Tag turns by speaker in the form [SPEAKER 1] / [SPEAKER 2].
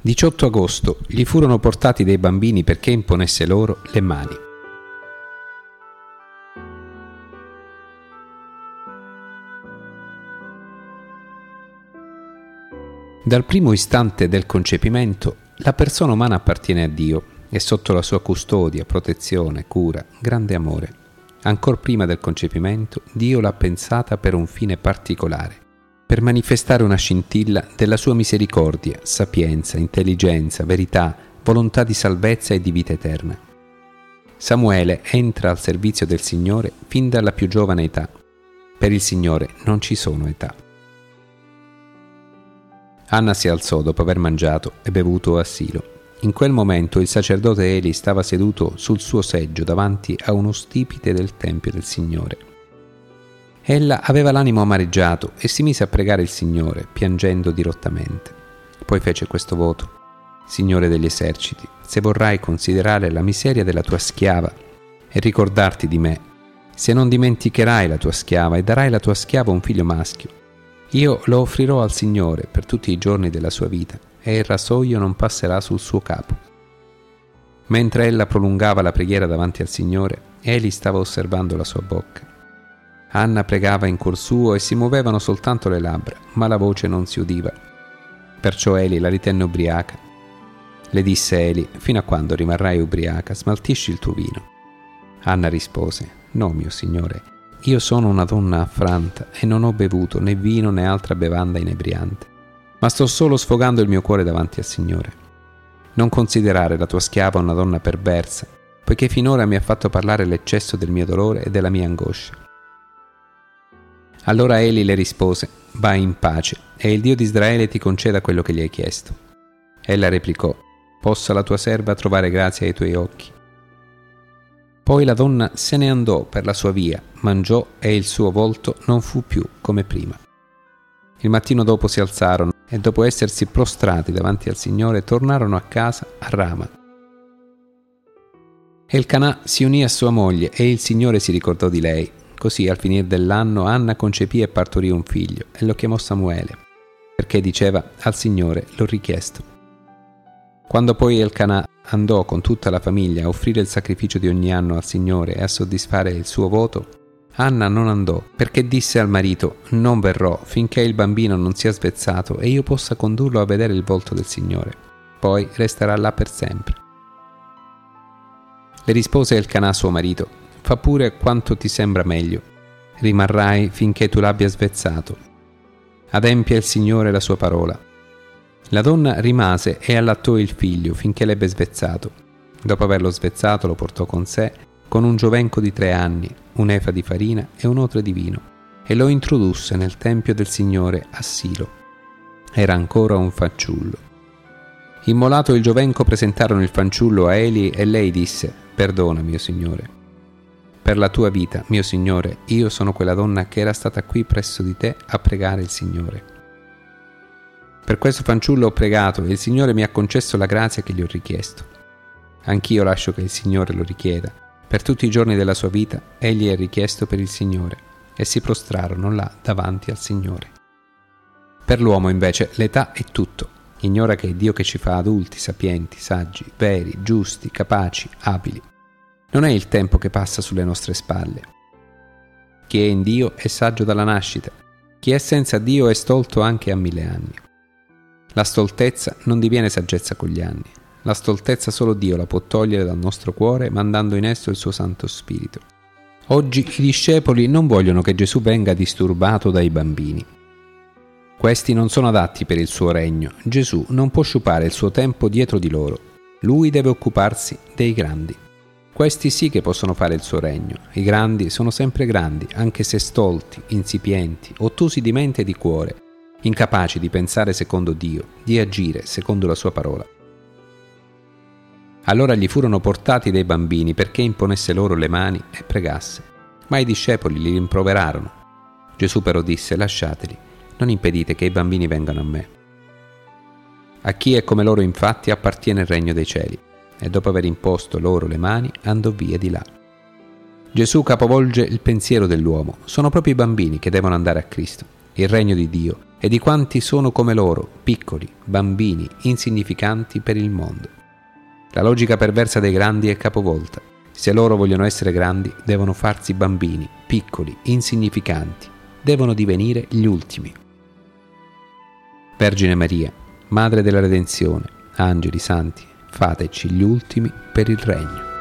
[SPEAKER 1] 18 agosto gli furono portati dei bambini perché imponesse loro le mani. Dal primo istante del concepimento, la persona umana appartiene a Dio, è sotto la sua custodia, protezione, cura, grande amore. Ancor prima del concepimento, Dio l'ha pensata per un fine particolare, per manifestare una scintilla della sua misericordia, sapienza, intelligenza, verità, volontà di salvezza e di vita eterna. Samuele entra al servizio del Signore fin dalla più giovane età. Per il Signore non ci sono età. Anna si alzò dopo aver mangiato e bevuto a Silo. In quel momento il sacerdote Eli stava seduto sul suo seggio davanti a uno stipite del Tempio del Signore. Ella aveva l'animo amareggiato e si mise a pregare il Signore, piangendo dirottamente. Poi fece questo voto: Signore degli eserciti, se vorrai considerare la miseria della tua schiava e ricordarti di me, se non dimenticherai la tua schiava e darai alla tua schiava un figlio maschio, io lo offrirò al Signore per tutti i giorni della sua vita e il rasoio non passerà sul suo capo. Mentre ella prolungava la preghiera davanti al Signore, Eli stava osservando la sua bocca. Anna pregava in cuor suo e si muovevano soltanto le labbra, ma la voce non si udiva. Perciò Eli la ritenne ubriaca. Le disse Eli: fino a quando rimarrai ubriaca? Smaltisci il tuo vino. Anna rispose: no, mio Signore, io sono una donna affranta e non ho bevuto né vino né altra bevanda inebriante, ma sto solo sfogando il mio cuore davanti al Signore. Non considerare la tua schiava una donna perversa, poiché finora mi ha fatto parlare l'eccesso del mio dolore e della mia angoscia. Allora Eli le rispose: vai in pace, e il Dio di Israele ti conceda quello che gli hai chiesto. Ella replicò: possa la tua serva trovare grazia ai tuoi occhi. Poi la donna se ne andò per la sua via, mangiò e il suo volto non fu più come prima. Il mattino dopo si alzarono e dopo essersi prostrati davanti al Signore tornarono a casa a Rama. Elcanà si unì a sua moglie e il Signore si ricordò di lei. Così al finire dell'anno Anna concepì e partorì un figlio e lo chiamò Samuele, perché diceva: al Signore l'ho richiesto. Quando poi Elcanà andò con tutta la famiglia a offrire il sacrificio di ogni anno al Signore e a soddisfare il suo voto, Anna non andò, perché disse al marito: non verrò finché il bambino non sia svezzato e io possa condurlo a vedere il volto del Signore. Poi resterà là per sempre. Le rispose Elcanà suo marito: fa pure quanto ti sembra meglio. Rimarrai finché tu l'abbia svezzato. Adempia il Signore la sua parola. La donna rimase e allattò il figlio finché l'ebbe svezzato. Dopo averlo svezzato lo portò con sé con un giovenco di 3 anni, un'efa di farina e un otre di vino, e lo introdusse nel Tempio del Signore a Silo. Era ancora un fanciullo. Immolato il giovenco presentarono il fanciullo a Eli e lei disse: perdona, mio Signore. Per la tua vita, mio Signore, io sono quella donna che era stata qui presso di te a pregare il Signore. Per questo fanciullo ho pregato e il Signore mi ha concesso la grazia che gli ho richiesto. Anch'io lascio che il Signore lo richieda. Per tutti i giorni della sua vita egli è richiesto per il Signore, e si prostrarono là davanti al Signore. Per l'uomo invece l'età è tutto. Ignora che è Dio che ci fa adulti, sapienti, saggi, veri, giusti, capaci, abili. Non è il tempo che passa sulle nostre spalle. Chi è in Dio è saggio dalla nascita. Chi è senza Dio è stolto anche a 1000 anni. La stoltezza non diviene saggezza con gli anni. La stoltezza solo Dio la può togliere dal nostro cuore mandando in esso il suo Santo Spirito. Oggi i discepoli non vogliono che Gesù venga disturbato dai bambini. Questi non sono adatti per il suo regno. Gesù non può sciupare il suo tempo dietro di loro. Lui deve occuparsi dei grandi. Questi sì che possono fare il suo regno. I grandi sono sempre grandi, anche se stolti, insipienti, ottusi di mente e di cuore, incapaci di pensare secondo Dio, di agire secondo la sua parola. Allora gli furono portati dei bambini perché imponesse loro le mani e pregasse. Ma i discepoli li rimproverarono. Gesù però disse: lasciateli, non impedite che i bambini vengano a me. A chi è come loro infatti appartiene il regno dei cieli. E dopo aver imposto loro le mani andò via di là. Gesù capovolge il pensiero dell'uomo. Sono proprio i bambini che devono andare a Cristo. Il regno di Dio e di quanti sono come loro, piccoli, bambini, insignificanti per il mondo. La logica perversa dei grandi è capovolta. Se loro vogliono essere grandi, devono farsi bambini, piccoli, insignificanti, devono divenire gli ultimi. Vergine Maria, Madre della Redenzione, angeli santi, fateci gli ultimi per il regno.